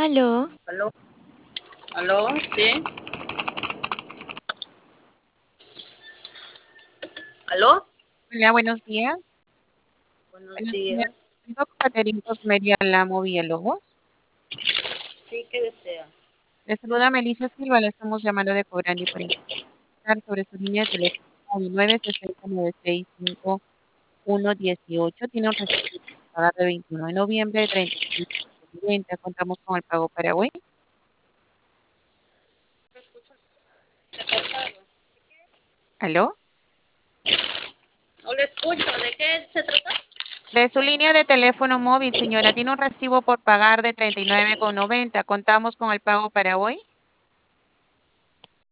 Aló, ¿Aló? ¿Aló? ¿Sí? ¿Aló? Hola, buenos días. Buenos Buenos días. días. Tengo Caterina Cosmeria Lamo Villalobos. Sí, ¿qué desea? Le saluda Melissa Silva, le estamos llamando de Cobrandi para informar sobre su línea de teléfono 960-965-118. Tiene un recibo de pagar de 21 de noviembre de 36,90. Contamos con el pago para hoy. ¿Me escucha? Se ha cortado. ¿Aló? No le escucho. ¿De qué se trata? De su línea de teléfono móvil, señora, tiene un recibo por pagar de 39,90. Contamos con el pago para hoy.